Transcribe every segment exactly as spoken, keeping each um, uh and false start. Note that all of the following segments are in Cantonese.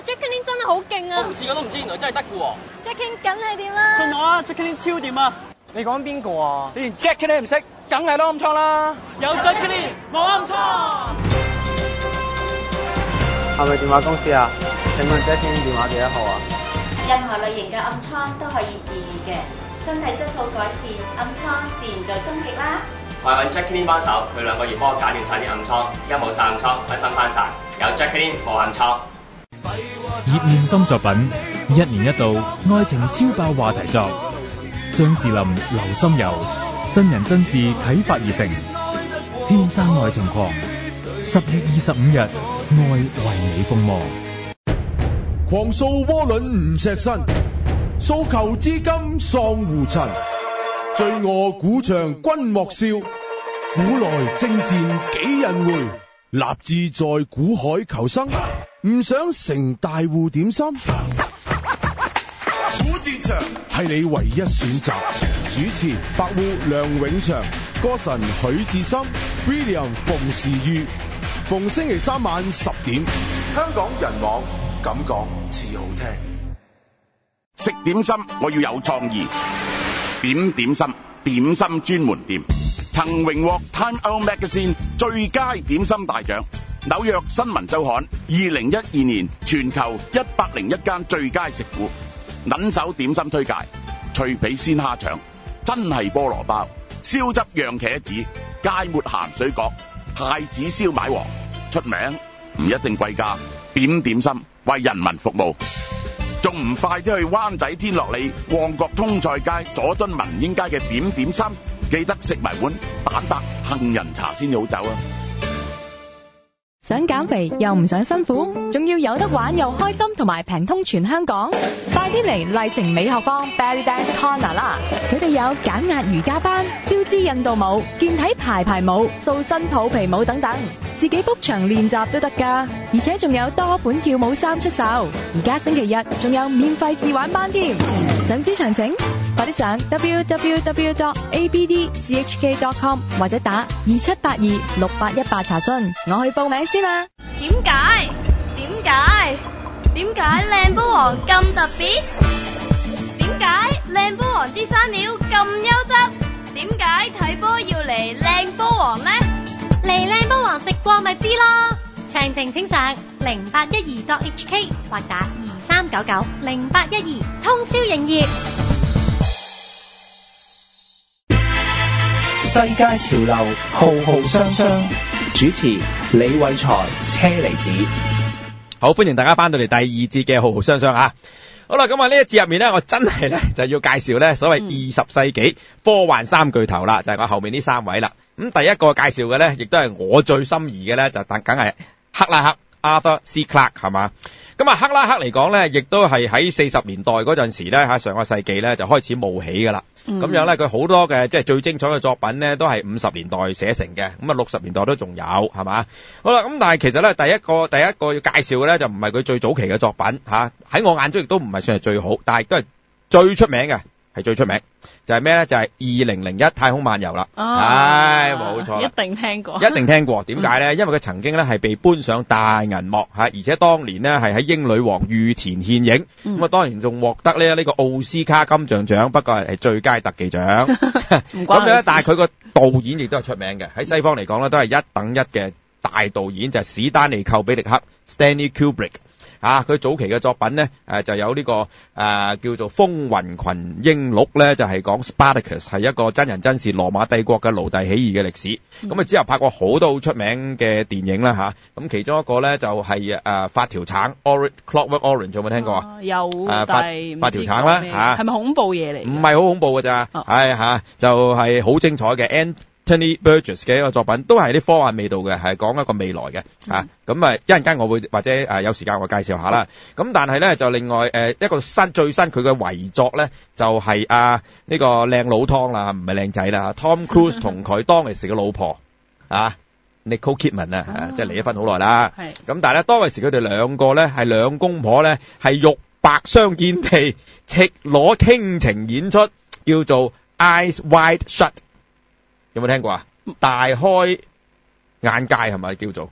Jacqueline 真係好勁啊！ 我唔試過都唔知，原來真係得嘅喎。 Jacqueline 梗係點啦？ 信我啊 ，Jacqueline 超掂啊！ 你講邊個啊？ 你連 Jacqueline 唔識，梗係攞暗瘡啦！有 Jacqueline 冇暗瘡。 係咪電話公司啊？請問 Jacqueline 電話幾多號啊？ 任何類型嘅暗瘡都可以治癒嘅，身體質素改善，暗瘡自然就終極啦。 我係揾 Jacqueline 幫手，佢兩個月幫我搞掂晒啲暗瘡，一冇晒暗瘡，一身翻晒。有 Jacqueline 冇暗瘡。 葉念琛作品，一年一度愛情超爆話題作，張智霖、劉心悠真人真事啟發而成，天生愛情狂。十月二十五日，愛為你瘋魔。 狂掃渦輪唔錫身，訴求資金喪胡塵，醉臥古場君莫笑，古來征戰幾人回，立志在古海求生，唔想成大戶點心。古戰場係你唯一選擇，主持白戶梁永祥，歌神許志深 William 馮時裕，逢星期三晚十點，香港人網咁講至好聽。 食點心我要有創意，點點心點心專門店，曾榮獲 Time Out Magazine 最佳點心大獎，紐約新聞週刊二零一二年全球一百零一間最佳食府。撚手點心推介：脆皮鮮蝦腸、真係菠蘿包、燒汁釀茄子、芥末鹹水角、太子燒賣王。出名唔一定貴價，點點心為人民服務。仲唔快啲去灣仔天樂里、旺角通菜街、佐敦民英街嘅點點心，記得食埋碗蛋白杏仁茶先好走啊！ 想減肥又唔想辛苦，仲要有得玩又開心同埋平通全香港，快啲嚟麗晴美學坊 Belly Dance Corner 啦！佢哋有減壓瑜伽班、消脂印度舞、健體排排舞、塑身抱皮舞等等，自己 book 場練習都得㗎，而且仲有多款跳舞衫出售，而家星期日仲有免費試玩班添。想知詳情，快啲上 double-u double-u double-u dot a b d c h k dot com 或者打二七八二六八一八查詢。我去報名先啦。 點解？點解？點解靚波王咁特別？點解靚波王啲生料咁優質？點解睇波要嚟靚波王呢？嚟靚波王食過咪知咯。詳情請上零八一二 dot h k 或打二三九九零八一二，通宵營業。 世界潮流浩浩雙雙，主持李偉才、車厘子。 好，歡迎大家翻到嚟第二節嘅浩浩雙雙啊！好啦，咁啊呢一節入面咧，我真係咧就要介紹咧所謂二十世紀科幻三巨頭啦，就係我後面呢三位啦。咁第一個介紹嘅咧，亦都係我最心儀嘅咧，就梗係克拉克 Arthur C. Clarke 係嘛。咁啊，克拉克嚟講咧，亦都係喺四十年代嗰陣時咧，喺上個世紀咧就開始冒起噶啦。咁、嗯、樣咧，佢好多嘅即係最精彩嘅作品咧，都係五十年代寫成嘅。咁啊，六十年代都仲有係嘛。好啦，咁但係其實咧，第一個第一個要介紹嘅咧，就唔係佢最早期嘅作品吓，喺我眼中亦都唔係算係最好，但係都係最出名嘅，係最出名。就係咩咧？就係二零零一太空漫遊啦。唉，冇錯， 一定聽過， 一定聽過。點解咧？因為佢曾經咧係被搬上大銀幕吓，而且當年咧係喺英女王御前獻映。咁、嗯、啊，當然仲獲得咧呢個奧斯卡金像獎，不過係最佳特技獎。咁樣，但係佢個導演亦都係出名嘅。喺西方嚟講咧，都係一等一嘅大導演，就係、是、史丹利寇比力克 （Stanley Kubrick）。啊！佢早期嘅作品咧，誒、呃、就有呢、這個誒、呃、叫做《風雲群英錄》咧，就係、是、講 Spartacus 係一個真人真事羅馬帝國嘅奴隸起義嘅歷史。咁、嗯、啊之後拍過好多好出名嘅電影啦嚇。咁、啊、其中一個咧就係、是、誒、呃、發條橙 Orange Clockwork Orange 有冇聽過啊？ 有， 誒發發條橙啦嚇。係咪恐怖嘢嚟？唔係好恐怖㗎咋，係、哦、嚇、啊、就係、是、好精彩嘅。And Anthony Burgess 嘅一個作品，都係啲科幻味道嘅，係講一個未來嘅嚇。咁啊，一陣間我會或者誒、呃、有時間我介紹下啦。咁但係咧就另外誒、呃、一個新最新佢嘅遺作咧，就係、是、啊呢、這個靚佬湯啦，唔係靚仔啦。Tom Cruise 同佢當其時嘅老婆啊 Nicole Kidman 啊，啊即係離咗婚好耐啦。咁但係咧當其時佢哋兩個咧係兩公婆咧係肉白相間地赤裸傾情演出，叫做 Eyes Wide Shut。有冇聽過啊？大開眼界係咪叫做？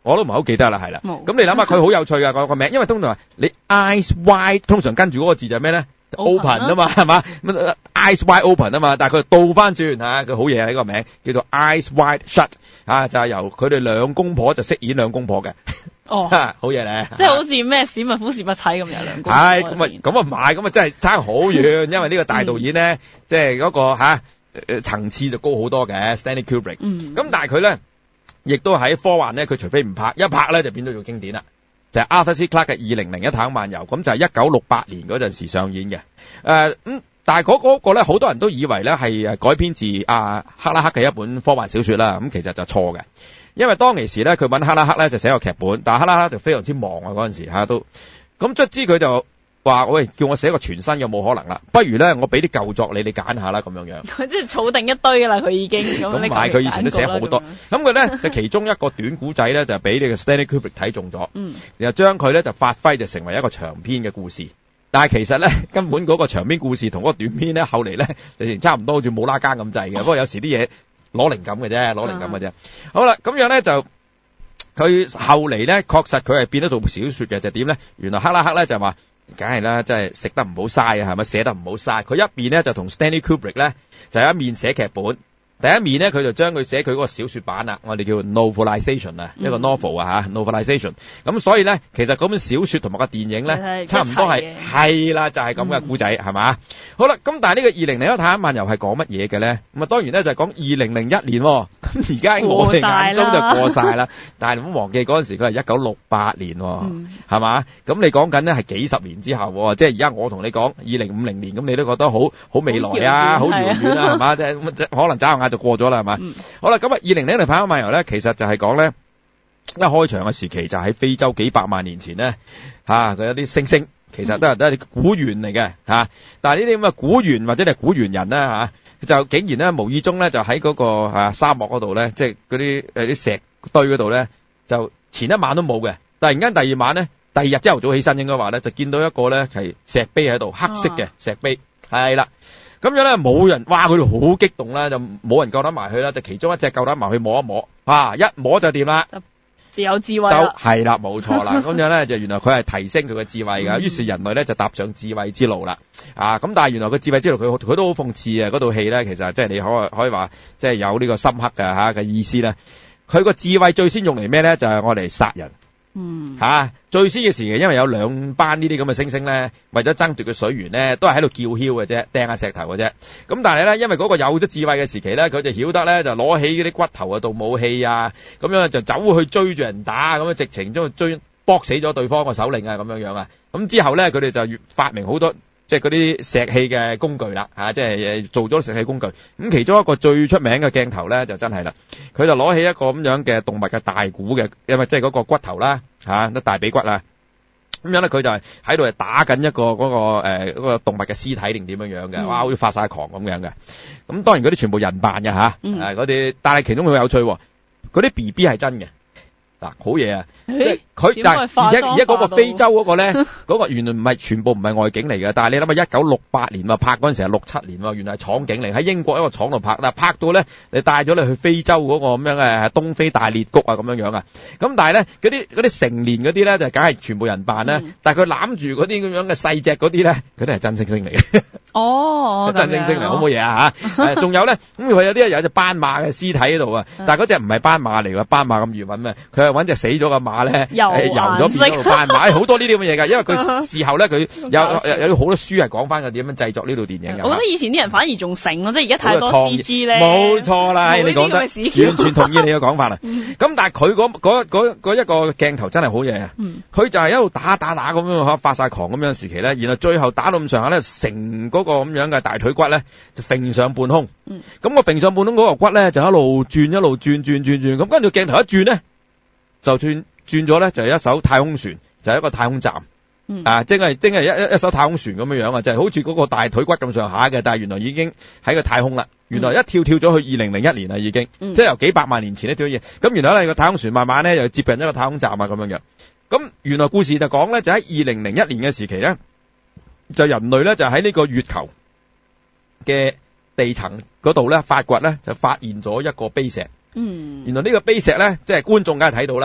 我都唔係好記得啦，係啦。 冇咁你諗下佢好有趣㗎個個名，因為通常話你 eyes wide 通常跟住嗰個字就係咩咧 ？open 啊嘛，係嘛？eyes wide open 啊嘛，但係佢倒翻轉嚇，佢好嘢呢個名叫做 eyes wide shut 啊，就係由佢哋兩公婆就飾演兩公婆嘅。 哦， 好嘢咧， 即係好似咩史密夫史密妻咁有兩公婆。 係咁啊，咁啊唔係，咁啊真係差好遠，因為呢個大導演咧，嗯、即係嗰個嚇誒層次就高好多嘅 Stanley Kubrick。嗯。咁但係佢咧，亦都喺科幻咧，佢除非唔拍，一拍咧就變咗做經典啦。就係、是、Arthur C. Clarke 嘅二零零一太空漫遊，咁就係一九六八年嗰陣時上演嘅。誒、呃、咁，但係嗰嗰個咧，好多人都以為咧係誒改編自啊克拉克嘅一本科幻小説啦。咁其實就錯嘅。因為當其時咧，佢揾克拉克咧就寫個劇本，但係克拉克就非常之忙啊嗰陣時嚇都，咁卒之佢就話：喂，叫我寫個全新嘅冇可能啦，不如咧我俾啲舊作你，你揀下啦咁樣樣。 即係儲定一堆㗎啦，佢已經咁。咁唔係， 佢以前都寫好多。咁佢咧就其中一個短古仔咧就俾呢個 Stanley Kubrick 睇中咗，嗯，然後將佢咧就發揮就成為一個長篇嘅故事。但係其實咧根本嗰個長篇故事同嗰個短篇咧後嚟咧就差唔多，好似冇拉更咁滯嘅。不過有時啲嘢。攞靈感嘅啫，攞靈感嘅啫。好啦，咁樣咧就佢後嚟咧，確實佢係變咗做小説嘅，就點咧？原來克拉克咧就話，梗係啦，即係食得唔好嘥啊，係咪寫得唔好嘥？佢一邊咧就同 Stanley Kubrick 咧就有一面寫劇本，第一面咧佢就將佢寫佢嗰個小説版啦，我哋叫 novelization 啊、嗯，一個 novel 啊嚇 novelization。咁所以咧，其實嗰本小説同埋個電影咧，差唔多係係啦，就係咁嘅故仔係嘛？好啦，咁但係呢個二零零一太空漫遊係講乜嘢嘅咧？咁啊當然咧就係講二零零一年，咁而家喺我哋眼中就過晒啦。但係唔好忘記嗰陣時佢係一九六八年，係、嗯、嘛？咁你講緊咧係幾十年之後，即係而家我同你講二零五零年，咁你都覺得好好未來啊，好遙遠啊，係嘛？即係可能眨下眼就過咗啦，係嘛、嗯？好啦，咁啊二零零一年太空漫遊咧，其實就係講咧一開場嘅時期就喺非洲幾百萬年前咧嚇，佢有啲猩猩。其實都係都係啲古猿嚟嘅嚇，但係呢啲咁嘅古猿或者係古猿人啦嚇，就竟然咧無意中咧就喺嗰個嚇沙漠嗰度咧，即係嗰啲誒啲石堆嗰度咧，就前一晚都冇嘅，突然間第二晚咧，第二日朝頭早起身應該話咧，就見到一個咧係石碑喺度，黑色嘅石碑，係啦，咁樣咧冇人，哇佢哋好激動啦，就冇人夠膽埋去啦，就其中一隻夠膽埋去摸一摸，啊一摸就掂啦。 自有智慧就係啦，冇錯啦。咁樣咧就原來佢係提升佢嘅智慧㗎，於是人類咧就踏上智慧之路啦。啊，咁但係原來個智慧之路佢佢都好諷刺啊！嗰套戲咧其實即係你可可以話即係有呢個深刻嘅嚇嘅意思咧。佢個智慧最先用嚟咩咧？就係我嚟殺人。嗯。嚇、啊，最先嘅時期因為有兩班呢啲咁嘅猩猩咧，為咗爭奪嘅水源咧，都係喺度叫囂嘅啫，掟下石頭嘅啫。咁但係咧，因為嗰個有咗智慧嘅時期咧，佢就曉得咧就攞起嗰啲骨頭啊、當武器啊，咁樣就走去追住人打，咁樣直情將追搏死咗對方個首領啊，咁樣樣啊。咁之後咧，佢哋就越發明好多即係嗰啲石器嘅工具啦，嚇、啊，即係做咗石器工具。咁其中一個最出名嘅鏡頭咧，就真係啦，佢就攞起一個咁樣嘅動物嘅大骨嘅，因為即係嗰個骨頭啦，嚇、啊，啲大髀骨啊。咁樣咧，佢就係喺度打緊一個嗰、嗰個誒嗰、呃嗰個動物嘅屍體定點樣樣嘅，哇，好似發晒狂咁樣嘅。咁當然嗰啲全部人扮嘅嚇，誒嗰啲，但係其中好有趣，嗰啲 B B 係真嘅。嗱，好嘢啊！即係佢，但係而且而且嗰個非洲嗰個咧，嗰個原來唔係全部唔係外景嚟嘅。但係你諗下，一九六八年啊，拍嗰陣時係六七年喎，原來係廠景嚟，喺英國一個廠度拍。但係拍到咧，你帶咗你去非洲嗰個咁樣嘅東非大裂谷啊咁樣樣啊。咁但係咧，嗰啲嗰啲成年嗰啲咧就梗係全部人扮啦。嗯、但係佢攬住嗰啲咁樣嘅細隻嗰啲咧，嗰啲係真猩猩嚟嘅。 哦， 真猩猩嚟，好冇嘢啊嚇！仲有咧，咁佢有啲有隻斑馬嘅屍體喺度啊，但係嗰隻唔係斑馬嚟㗎，斑馬咁易揾咩？佢係揾隻死咗嘅馬咧，油咗變咗斑馬，好多呢啲咁嘅嘢㗎。因為佢事後咧，佢有有有好多書係講翻佢點樣製作呢套電影嘅。 我覺得以前啲人反而仲醒咯，即係而家太多 C G 咧。 冇錯啦，你講得完全同意你嘅講法啦。咁但係佢嗰嗰嗰一個鏡頭真係好嘢啊！佢就係一路打打打咁樣嚇，發晒狂咁樣時期咧，然後最後打到咁上下咧，成嗰個咁樣嘅大腿骨咧就揈上半空。咁個揈上半空嗰個骨咧就一路轉一路轉轉轉轉，咁跟住鏡頭一轉咧。就轉轉咗咧，就係一艘太空船，就係、是、一個太空站，嗯、啊，即係即係一一一艘太空船咁樣樣啊，就係、是、好似嗰個大腿骨咁上下嘅，但係原來已經喺個太空啦，原來一跳跳咗去二零零一年啦，已經，嗯、即係由幾百萬年前呢跳嘢，咁原來咧個太空船慢慢咧又接近一個太空站啊咁樣樣，咁原來故事就講咧就喺二零零一年嘅時期咧，就人類咧就喺呢個月球嘅地層嗰度咧發掘咧就發現咗一個碑石。嗯，原來呢個碑石咧，即係觀眾梗係睇到啦，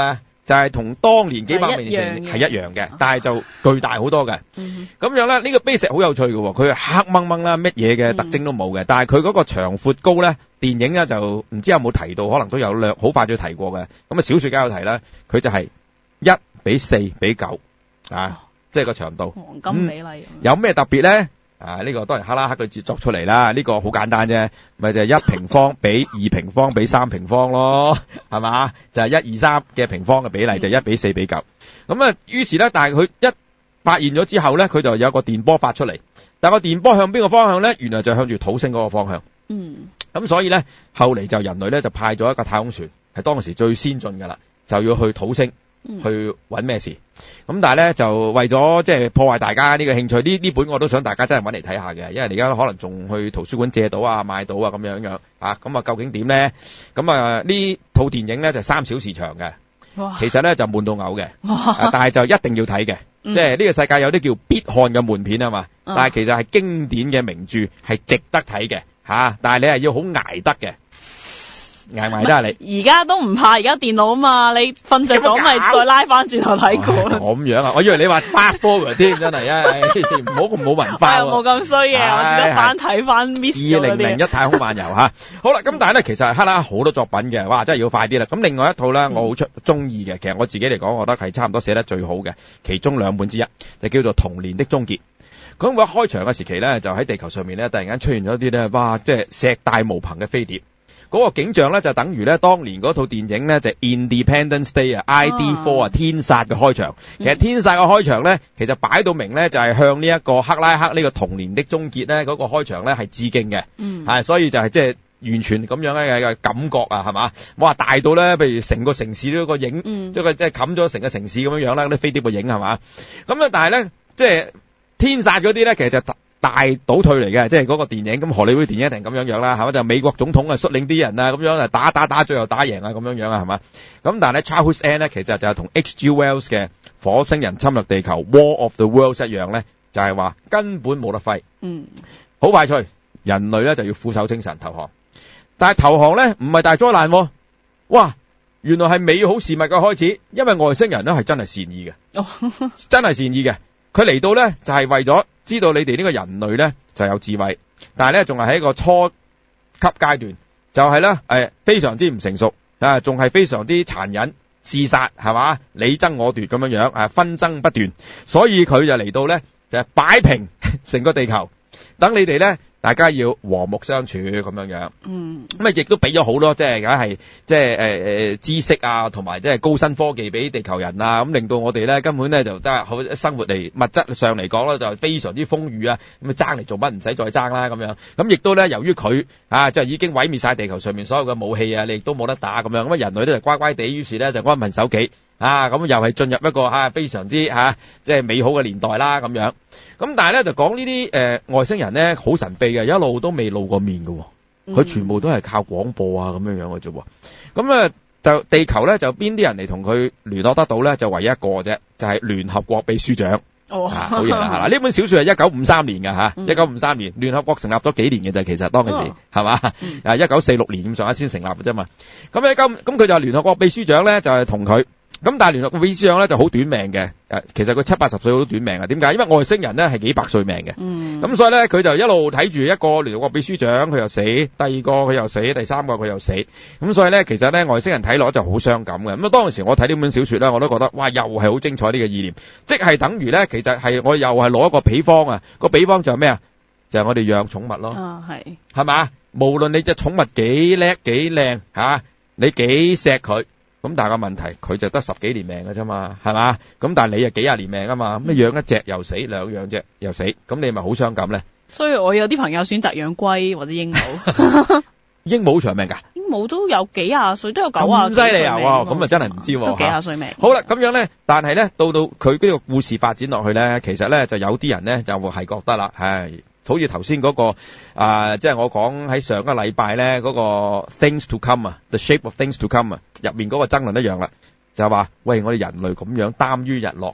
就係同當年幾百年前係一樣嘅，但係就巨大好多嘅。咁、嗯、樣咧，呢、這個碑石好有趣嘅，佢係黑掹掹啦，乜嘢嘅特徵都冇嘅、嗯。但係佢嗰個長闊高咧，電影咧就唔知有冇提到，可能都有略好快就提過嘅。咁啊，小說家有提啦，佢就係一比四比九啊，即係個長度黃金比例、嗯。 有咩特別咧？啊！呢、這個當然克拉克佢製作出嚟啦，呢、這個好簡單啫，咪就係、是、一平方比二平方比三平方咯，係嘛？就係一二三嘅平方嘅比例就一比四比九。咁啊，於是咧，但係佢一發現咗之後咧，佢就有個電波發出嚟，但係個電波向邊個方向咧？原來就向住土星嗰個方向。嗯。咁所以咧，後嚟就人類咧就派咗一個太空船，係當時最先進噶啦，就要去土星。去揾咩事？咁但係咧就為咗即係破壞大家呢個興趣，呢呢本我都想大家真係揾嚟睇下嘅，因為而家可能仲去圖書館借到啊、買到啊咁樣樣啊，咁啊究竟點咧？咁啊呢套電影咧就三小時長嘅，其實咧就悶到嘔嘅、啊，但係就一定要睇嘅，即係呢個世界有啲叫必看嘅悶片啊嘛，但係其實係經典嘅名著，係值得睇嘅吓，但係你係要好捱得嘅。捱埋得啊你！而家都唔怕，而家電腦啊嘛，你瞓着咗咪再拉翻轉頭睇過。 咁樣啊！我以為你話 fast forward 添，真係啊！唔好咁冇文化喎。 冇咁衰嘅，我而家翻睇翻 miss 咗嗰啲。二零零一太空漫遊嚇，好啦，咁但係咧，其實係克拉好多作品嘅，哇！真係要快啲啦。咁另外一套咧，我好出中意嘅，其實我自己嚟講，我覺得係差唔多寫得最好嘅，其中兩本之一就叫做《童年的終結》。咁我開場嘅時期咧，就喺地球上面咧，突然間出現咗啲咧，哇！即係石大無朋嘅飛碟。嗰個景象咧就等於咧當年嗰套電影咧就 Independence Day 啊 I D 四啊天煞嘅開場。其實天煞嘅開場咧，其實擺到明咧就係向呢一個克拉克呢個童年的終結咧嗰個開場咧係致敬嘅。嗯，係所以就係即係完全咁樣嘅嘅感覺啊，係嘛？哇，大到咧，譬如成個城市都個影，即係即係冚咗成個城市咁樣樣啦，嗰啲飛碟嘅影係嘛？咁啊，但係咧即係天煞嗰啲咧，其實就大倒退嚟嘅，即係嗰個電影咁荷里活電影一定咁樣樣啦，係嘛？就美國總統啊率領啲人啊咁樣啊打打打，最後打贏啊咁樣樣啊，係嘛？咁但係咧 Childhood's End 咧，其實就係同 H G Wells 嘅火星人侵略地球 War of the Worlds 一樣咧，就係話根本冇得揮。嗯，好快脆，人類咧就要俯首稱臣投降。但係投降咧唔係大災難，啊，哇！原來係美好事物嘅開始，因為外星人咧係真係善意嘅，哦，真係善意嘅。佢嚟到咧就係為咗知道你哋呢個人類咧就有智慧，但係咧仲係喺一個初級階段，就係咧誒非常之唔成熟啊，仲係非常之殘忍，廝殺係嘛，你爭我奪咁樣樣啊，紛爭不斷，所以佢就嚟到咧就係擺平成個地球，等你哋咧大家要和睦相處咁樣樣。嗯，咁啊亦都俾咗好多即係梗係即係誒誒知識啊，同埋即係高新科技俾地球人啊，咁令到我哋咧根本咧就真係好生活嚟物質上嚟講咧就非常之豐裕啊，咁啊爭嚟做乜唔使再爭啦咁樣。咁亦都咧由於佢啊即係已經毀滅晒地球上面所有嘅武器啊，你亦都冇得打咁樣，咁啊人類咧就乖乖地，於是咧就安分守己啊，咁又係進入一個啊非常之吓即係美好嘅年代啦咁樣。咁但係咧就講呢啲誒外星人咧好神秘嘅，一路都未露過面嘅，佢全部都係靠廣播啊咁樣樣嘅啫。咁啊就地球咧就邊啲人嚟同佢聯絡得到咧，就唯一一個啫，就係聯合國秘書長。哦，好嘢啦！呢本小說係一九五三年嘅吓，一九五三年聯合國成立咗幾年嘅啫，其實當其時係嘛，啊一九四六年咁上下先成立嘅啫嘛。咁咧咁咁佢就係聯合國秘書長咧，就係同佢。咁但係聯合國秘書長咧就好短命嘅，誒，其實佢七八十歲好短命啊。點解？因為外星人咧係幾百歲命嘅。嗯。咁所以咧佢就一路睇住一個聯合國秘書長，佢又死；第二個佢又死；第三個佢又死。咁所以咧，其實咧外星人睇落就好傷感嘅。咁啊，當時我睇呢本小說咧，我都覺得哇，又係好精彩呢個意念，即係等於咧，其實係我又係攞一個比方啊。個比方就係咩啊？就係我哋養寵物咯。啊，係。係嘛？無論你隻寵物幾叻幾靚吓，你幾錫佢。咁但係個問題，佢就得十幾年命嘅啫嘛，係嘛？咁但係你啊幾廿年命啊嘛，咁養一隻又死，兩養隻又死，咁你咪好傷感咧？所以我有啲朋友選擇養龜或者鸚鵡。鸚鵡長命㗎？鸚鵡都有幾廿歲，都有九廿。咁犀利啊！哇，咁啊真係唔知喎。都幾廿歲命。好啦，咁樣咧，但係咧，到到佢呢個故事發展落去咧，其實咧就有啲人咧就會係覺得啦，唉。好似頭先嗰個啊、呃，即係我講喺上個禮拜咧嗰個 Things to Come 啊 ，The Shape of Things to Come 啊，入面嗰個爭論一樣啦，就係話喂，我哋人類咁樣耽於日落，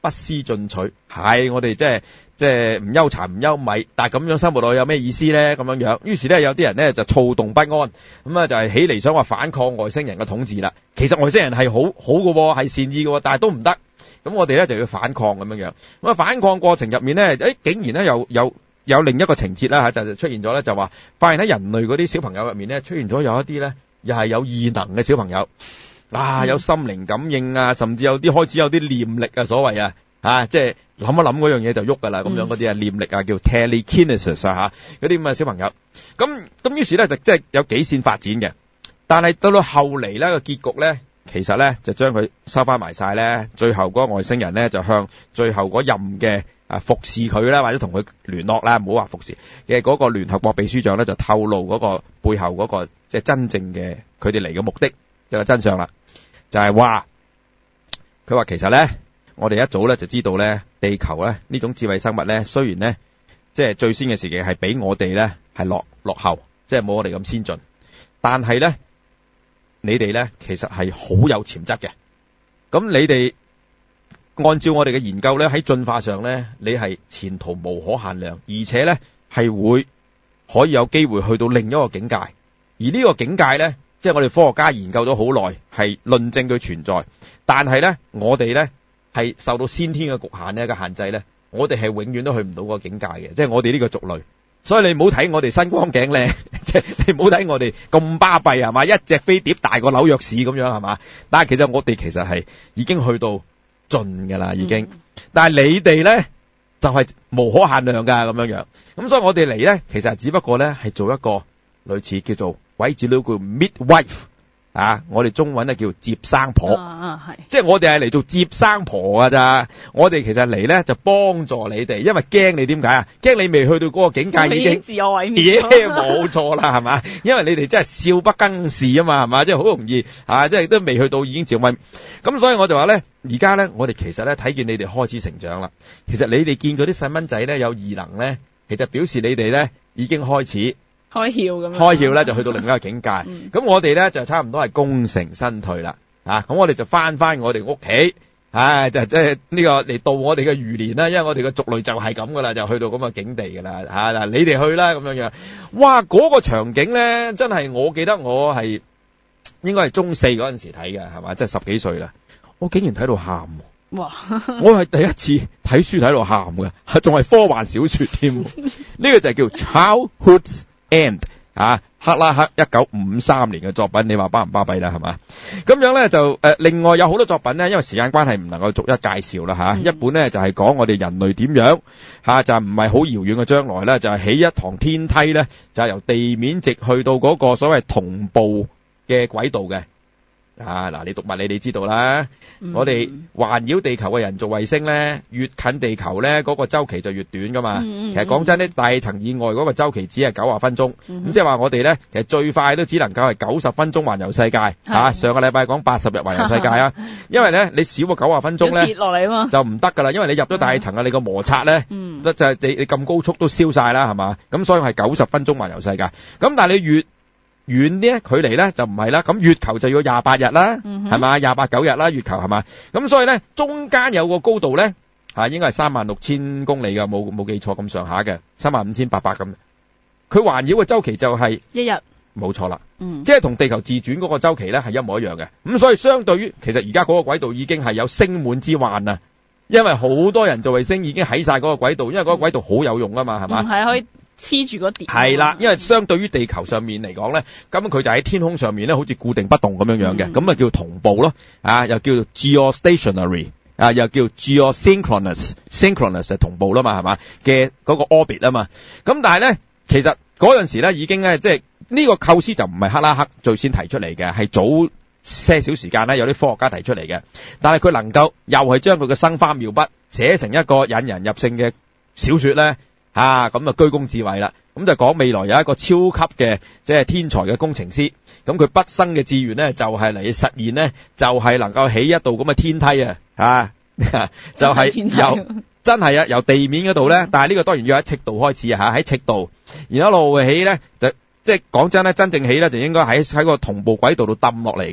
不思進取，係我哋即係即係唔憂柴唔憂米，但係咁樣生活落去有咩意思咧？咁樣樣，於是咧有啲人咧就躁動不安，咁啊就係起嚟想話反抗外星人嘅統治啦。其實外星人係好好嘅，係善意嘅，但係都唔得。咁我哋咧就要反抗咁樣樣。咁啊反抗過程入面咧，誒竟然咧有有有另一個情節啦嚇，就出現咗咧，就話發現喺人類嗰啲小朋友入面咧，出現咗有一啲咧又係有異能嘅小朋友。啊，有心靈感應啊，甚至有啲開始有啲念力啊，所謂啊，啊，即係諗一諗嗰樣嘢就喐噶啦，咁樣嗰啲啊念力啊，叫 telekinesis 啊嚇，嗰啲咁嘅小朋友，咁咁於是咧就即係有幾線發展嘅，但係到到後嚟咧個結局咧，其實咧就將佢收翻埋晒咧，最後嗰個外星人咧就向最後嗰任嘅啊服侍佢啦，或者同佢聯絡啦，唔好話服侍嘅嗰個聯合國秘書長咧就透露嗰個背後嗰個即係真正嘅佢哋嚟嘅目的。就係真相啦，就係話佢話其實咧，我哋一早咧就知道咧，地球咧呢種智慧生物咧，雖然咧即係最先嘅時期係比我哋咧係落落後，即係冇我哋咁先進，但係咧你哋咧其實係好有潛質嘅。咁你哋按照我哋嘅研究咧，喺進化上咧，你係前途無可限量，而且咧係會可以有機會去到另一個境界，而呢個境界咧。即係我哋科學家研究咗好耐，係論證佢存在，但係咧，我哋咧係受到先天嘅局限咧嘅限制咧，我哋係永遠都去唔到個境界嘅，即係我哋呢個族類。所以你唔好睇我哋身光頸靚，即係你唔好睇我哋咁巴閉係嘛，一隻飛碟大過紐約市咁樣係嘛，但係其實我哋其實係已經去到盡㗎啦，已經。嗯、但係你哋咧就係、是、無可限量㗎咁樣樣。咁所以我哋嚟咧，其實只不過咧係做一個類似叫做。鬼字佬叫 midwife 啊，我哋中文咧叫接生婆，啊係，即係我哋係嚟做接生婆㗎咋，我哋其實嚟咧就幫助你哋，因為驚你點解啊？驚你未去到嗰個境界已經自我毀滅， 冇錯啦，係嘛？因為你哋真係少不更事啊嘛，係嘛？即係好容易啊，即係都未去到已經自我毀滅，咁所以我就話咧，而家咧我哋其實咧睇見你哋開始成長啦，其實你哋見嗰啲細蚊仔咧有異能咧，其實表示你哋咧已經開始。 開竅咁樣， 開竅咧就去到另一個境界。咁、嗯、我哋咧就差唔多係功成身退啦。啊，咁我哋就翻翻我哋屋企，唉，就即係呢個嚟度我哋嘅餘年啦。因為我哋嘅族類就係咁噶啦，就去到咁嘅境地噶啦。吓嗱，你哋去啦咁樣樣。哇，嗰、那個場景咧，真係我記得我係應該係中四嗰陣時睇嘅，係嘛，即係十幾歲啦。我竟然睇到喊。哇！我係第一次睇書睇到喊嘅，仲係科幻小說添。呢個就係叫 Childhood's End 啊，克拉克一九五三年嘅作品，你話巴唔巴閉啦，係嘛？咁樣咧就誒、呃，另外有好多作品咧，因為時間關係唔能夠逐一介紹啦吓、啊嗯。一本咧就係、是、講我哋人類點樣吓、啊，就唔係好遙遠嘅將來咧，就係、是、起一堂天梯咧，就係、是、由地面直去到嗰個所謂同步嘅軌道嘅。啊嗱，你讀物理你知道啦、嗯，我哋環繞地球嘅人造衛星咧，越近地球咧，嗰、那個周期就越短噶嘛。嗯、其實講真咧，大氣層以外嗰個周期只係九十分鐘，咁、嗯、即係話我哋咧，其實最快都只能夠係九十分鐘環遊世界。吓、啊，上個禮拜講八十日環遊世界啊，因為咧你少過九十分鐘咧，跌落嚟啊嘛，就唔得噶啦，因為你入咗大氣層啊，你個摩擦咧，嗯、就係你你咁高速都燒晒啦，係嘛，咁所以係九十分鐘環遊世界。咁但係你越遠啲距離咧就唔係啦，咁月球就要廿八日啦，係嘛，廿八九日啦，月球係嘛，咁所以咧中間有個高度咧吓，應該係三萬六千公里㗎，冇冇記錯咁上下嘅，三萬五千八百咁。佢環繞嘅周期就係一日，冇錯啦，嗯，即係同地球自轉嗰個周期咧係一模一樣嘅。咁所以相對於其實而家嗰個軌道已經係有星滿之患啊，因為好多人造衛星已經喺晒嗰個軌道，因為嗰個軌道好有用啊嘛，係嘛，係可以。黐住嗰碟係啦，因為相對於地球上面嚟講咧，咁佢就喺天空上面咧，好似固定不動咁樣樣嘅，咁、嗯、啊叫同步咯，啊又叫做 geostationary， 啊又叫 geosynchronous，synchronous 就同步啦嘛，係嘛嘅嗰個 orbit 啊嘛，咁但係咧，其實嗰陣時咧已經咧，即係呢個構思就唔係克拉克最先提出嚟嘅，係早些少時間咧有啲科學家提出嚟嘅，但係佢能夠又係將佢嘅生花妙筆寫成一個引人入勝嘅小說咧。啊，咁啊居功至偉啦，咁就講未來有一個超級嘅即係天才嘅工程師，咁佢畢生嘅志願咧就係、是、嚟實現咧，就係、是、能夠起一道咁嘅天梯啊，啊就係、是、由真係啊由地面嗰度咧，但係呢個當然要喺赤道開始啊，吓喺赤道，然後一路起咧就即係講真咧，真正起咧就應該喺喺個同步軌道度抌落嚟嘅。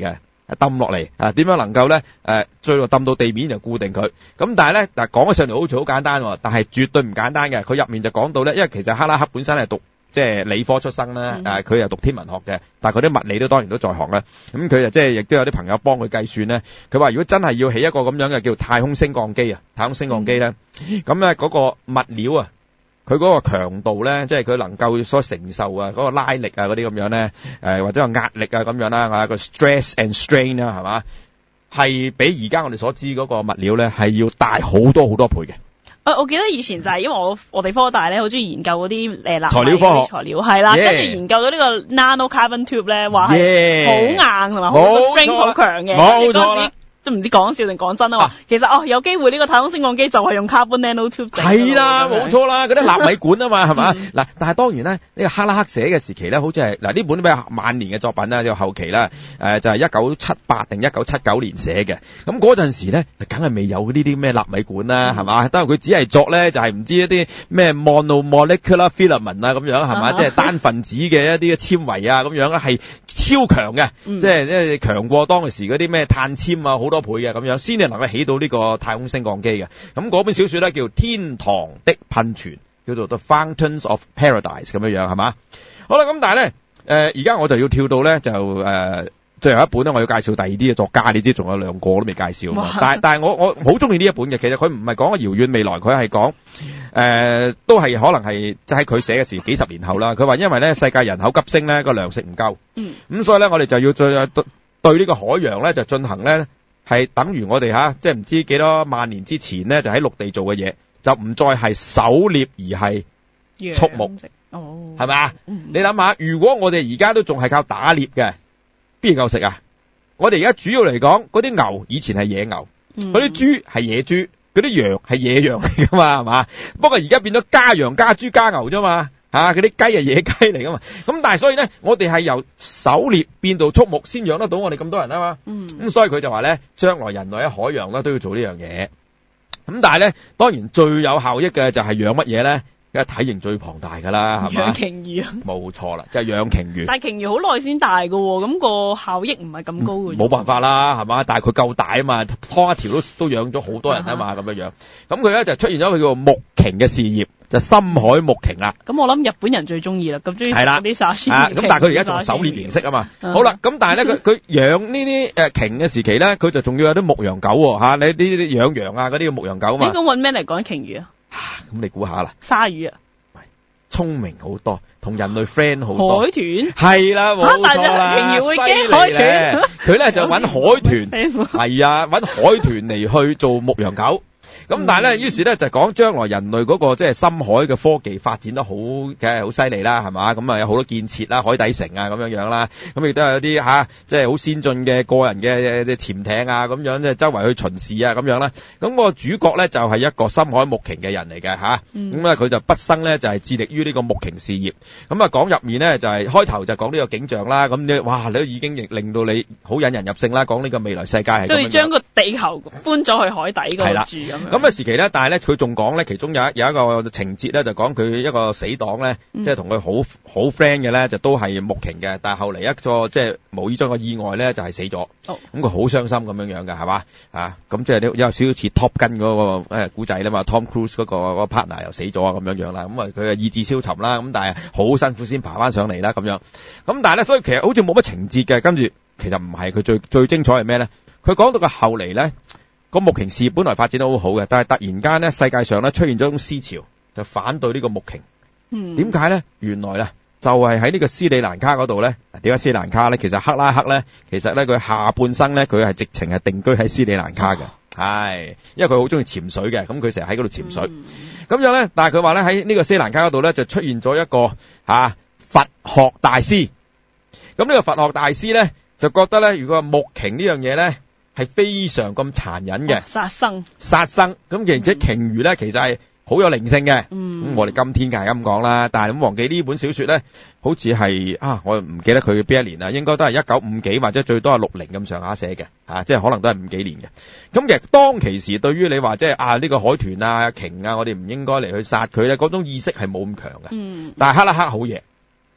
抌落嚟啊，點樣能夠咧誒最後抌到地面就固定佢。咁但係咧嗱講起上嚟好似好簡單喎，但係絕對唔簡單嘅。佢入面就講到咧，因為其實克拉克本身係讀即係理科出身啦，誒佢又讀天文學嘅，但係佢啲物理都當然都在行啦。咁佢就即係亦都有啲朋友幫佢計算咧。佢話如果真係要起一個咁樣嘅叫太空升降機啊，太空升降機咧，咁咧嗰個物料啊，佢嗰個強度咧，即係佢能夠所承受啊，嗰個拉力啊嗰啲咁樣咧，誒或者話壓力啊咁樣啦，啊個 stress and strain 啦，係嘛，係比而家我哋所知嗰個物料咧係要大好多好多倍嘅。 誒，我記得以前就係因為我我哋科大咧好中意研究嗰啲誒納材料科學材料係啦，跟住 Yeah 研究到呢個 nano carbon tube 咧，話係 Yeah 好硬同埋好 strength 好強嘅， 冇錯啦。 都唔知講笑定講真啊！其實哦，有機會呢個太空升降機就係用 carbon nanotube 整嘅。 係啦，冇錯啦，嗰啲納米管啊嘛，係嘛？嗱，但係當然咧，呢個克拉克寫嘅時期咧，好似係嗱呢本比較晚年嘅作品啦，呢個後期啦，誒就係一九七八定一九七九年寫嘅。咁嗰陣時咧，梗係未有呢啲咩納米管啦，係嘛？當然佢只係作咧，就係唔知一啲咩 monomolecular filament 啊咁樣，係嘛？即係單分子嘅一啲嘅纖維啊咁樣咧，係超強嘅，即係即係強過當時嗰啲咩碳纖啊好多倍嘅咁樣，先至能夠起到呢個太空升降機嘅。咁嗰本小說咧叫《天堂的噴泉》，叫做 The Fountains of Paradise 咁樣樣，係嘛？好啦，咁但係咧，誒而家我就要跳到咧就誒、呃、最後一本咧，我要介紹第二啲嘅作家，你知仲有兩個都未介紹嘛？但係但係我我好中意呢一本嘅，其實佢唔係講個遙遠未來，佢係講誒都係可能係即係佢寫嘅時幾十年後啦。佢話因為咧世界人口急升咧，個糧食唔夠，嗯，咁所以咧我哋就要再對對呢個海洋咧就進行咧。係等於我哋吓，即係唔知幾多萬年之前咧，就喺陸地做嘅嘢，就唔再係狩獵而係畜牧，哦，係咪啊？你諗下，如果我哋而家都仲係靠打獵嘅，邊夠食啊？我哋而家主要嚟講，嗰啲牛以前係野牛，嗰啲豬係野豬，嗰啲羊係野羊嚟噶嘛，係嘛？不過而家變咗家羊、家豬、家牛啫嘛。啊！嗰啲雞係野雞嚟噶嘛，咁但係所以咧，我哋係由狩獵變到畜牧，先養得到我哋咁多人啊嘛。嗯，咁所以佢就話咧，將來人類喺海洋咧都要做呢樣嘢。咁但係咧，當然最有效益嘅就係養乜嘢咧？梗係體型最龐大噶啦，係嘛？ 養鯨魚啊！ 冇錯啦，就係養鯨魚。 但係鯨魚好耐先大噶，咁個效益唔係咁高嘅。 冇辦法啦，係嘛？但係佢夠大啊嘛，拖一條都都養咗好多人啊嘛，咁樣樣。咁佢咧就出現咗佢叫做牧鯨嘅事業。就深海牧鯨啦， 咁我諗日本人最中意啦，咁中意食嗰啲沙司。 咁但係佢而家仲狩獵形式啊嘛。好啦，咁但係咧佢佢養呢啲誒鯨嘅時期咧，佢就仲要有啲牧羊狗喎嚇，你呢啲養羊啊嗰啲叫牧羊狗嘛。 應該揾咩嚟講鯨魚啊？ 咁你估下啦。 鯊魚啊？ 聰明好多，同人類 friend 好多。 海豚係啦，冇錯啦。 鯨魚會驚海豚？ 佢咧就揾海豚，係啊，揾海豚嚟去做牧羊狗。咁但係咧，於是咧就講將來人類嗰個即係深海嘅科技發展得好，梗係好犀利啦，係嘛？咁啊有好多建設啦，海底城啊咁樣樣啦，咁亦都有啲吓，即係好先進嘅個人嘅嘅潛艇啊咁樣，即係周圍去巡視啊咁樣啦。咁個主角咧就係一個深海牧鯨嘅人嚟嘅吓，咁啊佢就畢生咧就係致力於呢個牧鯨事業。咁啊講入面咧就係開頭就講呢個景象啦，咁你哇你都已經令到你好引人入勝啦，講呢個未來世界係咁樣。即係將個地球搬咗去海底嗰度住咁樣。 咁啊時期咧，但係咧佢仲講咧，其中有一有一個情節咧，就講佢一個死黨咧，嗯、即係同佢好好 friend 嘅咧，就都係牧鯨嘅，但係後嚟一個即係無意中嘅意外咧，就係、是、死咗。咁佢好傷心咁樣樣嘅，係嘛啊？咁即係有少少似 Top Gun 嗰個誒古仔啦嘛 ，Tom Cruise 嗰、那個嗰、那個 partner 又死咗啊，咁樣樣啦。咁啊佢啊意志消沉啦，咁但係好辛苦先爬翻上嚟啦，咁樣。咁但係咧，所以其實好似冇乜情節嘅，跟住其實唔係佢最最精彩係咩咧？佢講到個後嚟咧。個牧鯨事本來發展得好好嘅，但係突然間咧，世界上咧出現咗一種思潮，就反對呢個牧鯨。嗯，點解咧？原來咧就係喺呢個斯里蘭卡嗰度咧。點解斯里蘭卡咧？其實克拉克咧，其實咧佢下半生咧，佢係直情係定居喺斯里蘭卡嘅。係、哦，因為佢好中意潛水嘅，咁佢成日喺嗰度潛水。咁、嗯、樣咧，但係佢話咧喺呢個斯里蘭卡嗰度咧，就出現咗一個吓、啊、佛學大師。咁呢個佛學大師咧，就覺得咧，如果牧鯨呢樣嘢咧，係非常咁殘忍嘅， 殺生， 殺生咁，而且鯨魚咧其實係好有靈性嘅。咁、嗯、我哋今天梗係咁講啦，但係咁忘記呢本小說咧，好似係啊，我唔記得佢邊一年啦，應該都係一九五幾或者最多係六零咁上下寫嘅，啊，即係可能都係五幾年嘅。咁其實當其時對於你話即係啊呢、這個海豚啊鯨啊，我哋唔應該嚟去殺佢咧，嗰種意識係冇咁強嘅。嗯，但係克拉克好嘢。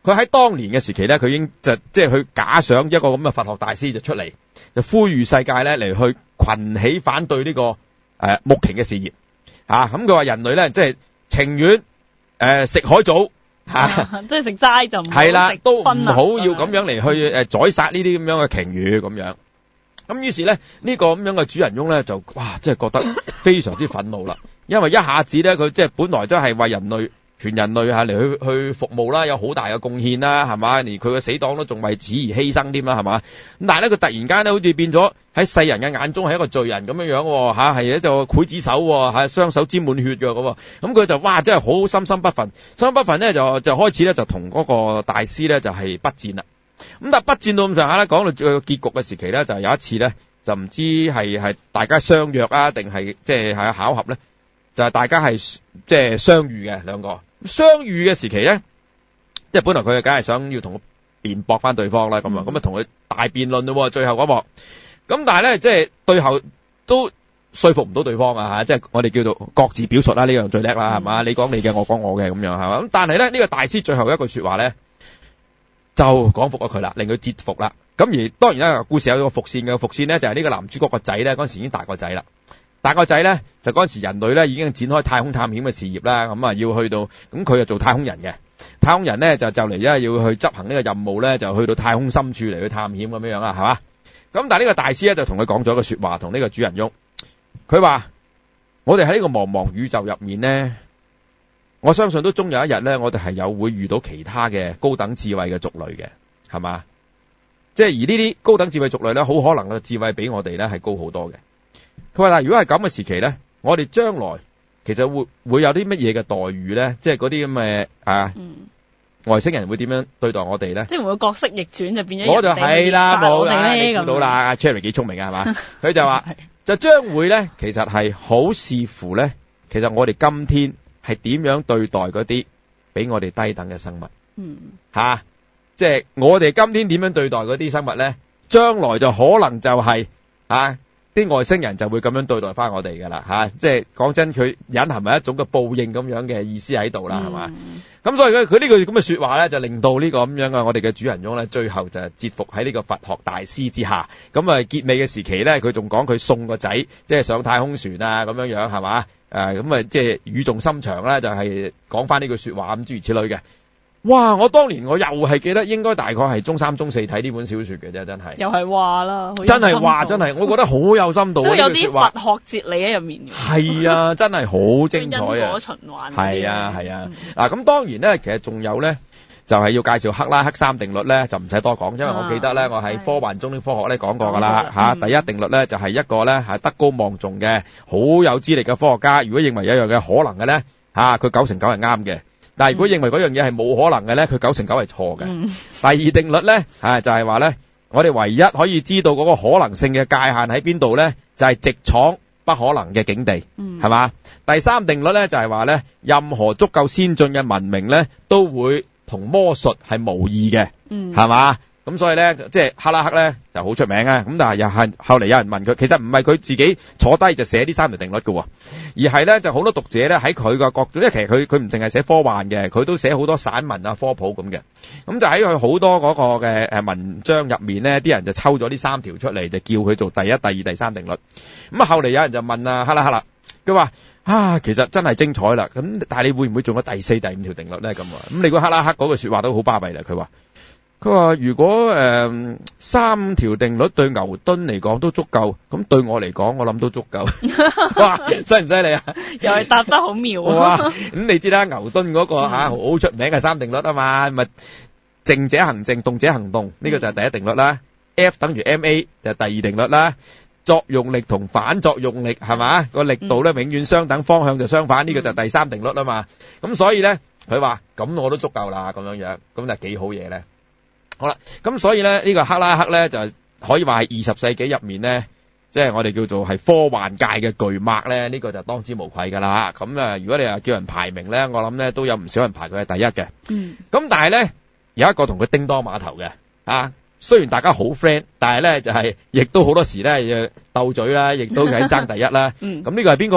佢喺當年嘅時期咧，佢已經就即係去假想一個咁嘅佛學大師就出嚟，就呼籲世界咧嚟去群起反對呢、這個誒、呃、牧禽嘅事業嚇。咁佢話人類咧即係情願誒食海藻嚇， 即係食齋就唔係啦，都唔好啊要咁樣嚟去誒宰殺呢啲咁樣嘅鯨魚咁樣。咁於是咧呢、這個咁樣嘅主人翁咧就哇，即係覺得非常之憤怒啦，因為一下子咧佢即係本來都係為人類。全人類嚇嚟去去服務啦，有好大嘅貢獻啦，係嘛？連佢嘅死黨都仲為此而犧牲添啦，係嘛？咁但係咧，佢突然間咧，好似變咗喺世人嘅眼中係一個罪人咁樣樣喎，嚇係一就劊子手喎，係雙手沾滿血嘅咁。咁佢就哇，真係好心心不忿，心心不忿咧就就開始咧就同嗰個大師咧就係筆戰啦。咁但係筆戰到咁上下咧，講到最結局嘅時期咧，就有一次咧就唔知係係大家相約啊，定係即係係巧合咧，就係大家係即係相遇嘅兩個。相遇嘅時期咧，即係本來佢梗係想要同佢辯駁翻對方啦，咁啊，咁啊同佢大辯論咯，最後嗰幕。咁但係咧，即係最後都說服唔到對方啊吓，即係我哋叫做各自表述啦，呢樣最叻啦，係嘛？你講你嘅，我講我嘅，咁樣係嘛？咁但係咧，呢個大師最後一句說話咧，就講服咗佢啦，令佢折服啦。咁而當然啦，故事有個伏線嘅，伏線咧就係呢個男主角個仔咧，嗰陣時已經大個仔啦。大個仔咧就嗰陣時人類咧已經展開太空探險嘅事業啦，咁啊要去到，咁佢就做太空人嘅，太空人咧就就嚟因為要去執行呢個任務咧，就去到太空深處嚟去探險咁樣樣啦，係嘛？咁但係呢個大師咧就同佢講咗個說話，同呢個主人翁，佢話我哋喺呢個茫茫宇宙入面咧，我相信都終有一日咧，我哋係有會遇到其他嘅高等智慧嘅族類嘅，係嘛？即係而呢啲高等智慧族類咧，好可能嘅智慧比我哋咧係高好多嘅。佢話：但如果係咁嘅時期咧，我哋將來其實會會有啲乜嘢嘅待遇咧？即係嗰啲咁嘅啊、嗯、外星人會點樣對待我哋咧？ 即係會唔會角色逆轉就變咗？ 我就係啦，冇啦，你估到啦，阿 Cherry 幾聰明啊，係嘛？佢就話就將會咧，其實係好視乎咧，其實我哋今天係點樣對待嗰啲比我哋低等嘅生物？嗯，吓、啊，即係我哋今天點樣對待嗰啲生物咧？將來就可能就係、是、啊。啲外星人就會咁樣對待翻我哋噶啦吓，即係講真，佢隱含係一種嘅報應咁樣嘅意思喺度啦，係、嗯、嘛？咁所以佢佢呢句咁嘅說話咧，就令到呢個咁樣嘅我哋嘅主人翁咧，最後就折服喺呢個佛學大師之下。咁啊結尾嘅時期咧，佢仲講佢送個仔即係上太空船啊，咁樣樣係嘛？誒咁啊即係語重心長啦，就係講翻呢句說話咁諸如此類嘅。哇！我當年我又係記得應該大概係中三中四睇呢本小說嘅啫，真係又係話啦， 真係話真係，我覺得好有深度。 都有啲佛學哲理喺入面。 係啊，真係好精彩啊！ 因果循環。 係啊係啊，嗱咁、嗯啊、當然咧，其實仲有咧，就係、是、要介紹克拉克三定律咧，就唔使多講，因為我記得咧，我喺科幻中的科學咧講過噶啦吓。第一定律咧就係、是、一個咧係德高望重嘅好有資歷嘅科學家，如果認為有一樣嘅可能嘅咧吓，佢九成九係啱嘅。但係如果認為嗰樣嘢係冇可能嘅咧，佢九成九係錯嘅。嗯、第二定律咧，啊就係話咧，我哋唯一可以知道嗰個可能性嘅界限喺邊度咧，就係、是、直闖不可能嘅境地，係、嗯、嘛？第三定律咧就係話咧，任何足夠先進嘅文明咧，都會同魔術係無異嘅，係、嗯、嘛？咁所以咧，即係克拉克咧就好出名啊！咁但係又係後嚟有人問佢，其實唔係佢自己坐低就寫呢三條定律嘅，而係咧就好多讀者咧喺佢個角度，因為其實佢佢唔淨係寫科幻嘅，佢都寫好多散文啊、科普咁嘅。咁就喺佢好多嗰個嘅誒文章入面咧，啲人就抽咗呢三條出嚟，就叫佢做第一、第二、第三定律。咁啊後嚟有人就問啊克拉克啦，佢話啊其實真係精彩啦，咁但係你會唔會中咗第四、第五條定律咧？咁咁你估克拉克嗰句說話都好巴閉啦，佢話。佢話如果誒、呃、三條定律對牛頓嚟講都足夠，咁對我嚟講我諗都足夠。哇，犀唔犀利啊？ 又係答得好妙啊！ 哇，咁你知啦，牛頓嗰、那個吓好、嗯啊、出名嘅三定律啊嘛，咪靜者行靜，動者行動，呢、這個就係第一定律啦。F 等於 ma 就係第二定律啦。作用力同反作用力係嘛，個力度咧永遠相等，方向就相反，呢、這個就係第三定律啊嘛。咁所以咧，佢話咁我都足夠啦，咁樣樣，咁就幾好嘢咧。好啦，咁所以咧呢、這個克拉克咧就可以話係二十世紀入面咧，即、就、係、是、我哋叫做係科幻界嘅巨擘咧，呢、這個就當之無愧噶啦。咁啊，如果你話叫人排名咧，我諗咧都有唔少人排佢係第一嘅。嗯。咁但係咧有一個同佢叮當碼頭嘅啊，雖然大家好 friend，但係咧就係、是、亦都好多時咧鬥嘴啦，亦都係爭第一啦。嗯。咁呢個係邊個咧？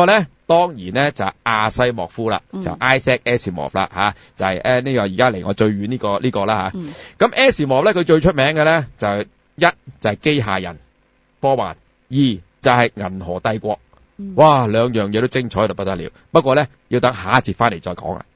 當然咧就係亞西莫夫啦， 嗯、 就 Isaac Asimov 啦嚇，就係誒呢個而家離我最遠呢、這個呢、這個啦嚇。咁 Asimov 咧佢最出名嘅咧就係一就係機械人科幻，二就係銀河帝國。哇，兩樣嘢都精彩到不得了。不過咧要等下一節翻嚟再講啊。